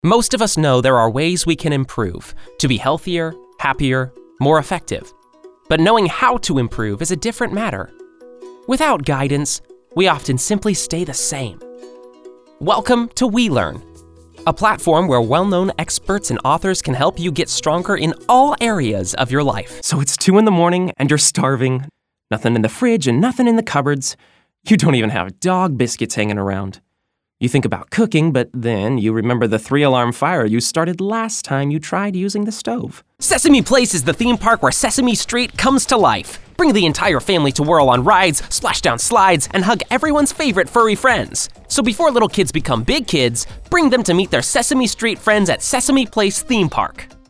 Most of us know there are ways we can improve to be healthier, happier, more effective. But knowing how to improve is a different matter. Without guidance, we often simply stay the same. Welcome to WeLearn, a platform where well-known experts and authors can help you get stronger in all areas of your life. So it's 2 a.m. and you're starving, nothing in the fridge and nothing in the cupboards. You don't even have dog biscuits hanging around. You think about cooking, but then you remember the 3-alarm fire you started last time you tried using the stove. Sesame Place is the theme park where Sesame Street comes to life. Bring the entire family to whirl on rides, splash down slides, and hug everyone's favorite furry friends. So before little kids become big kids, bring them to meet their Sesame Street friends at Sesame Place Theme Park.